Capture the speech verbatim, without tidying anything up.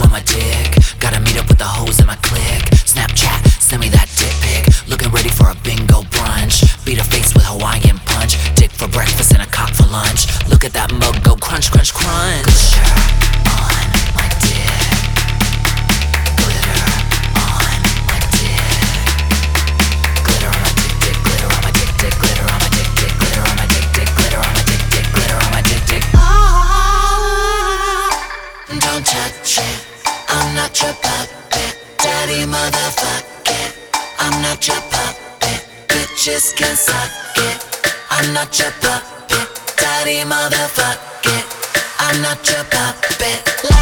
on my dick. Gotta meet up with the hoes in my clique. Snapchat, send me that dick pic. Looking ready for a bingo brunch. Beat a face with Hawaiian punch. Dick for breakfast and a cock for lunch. Look at that mug go crunch, crunch, crunch. Glitter on my dick. Glitter on my dick. Glitter on my dick, dick. Glitter on my dick, dick. Glitter on my dick, dick. Glitter on my dick, dick. Glitter on my dick, dick. Glitter on my dick, dick. Don't touch it, I'm not your puppet. Daddy motherfuck it, I'm not your puppet. Bitches can suck it, I'm not your puppet. Daddy motherfuck it, I'm not your puppet.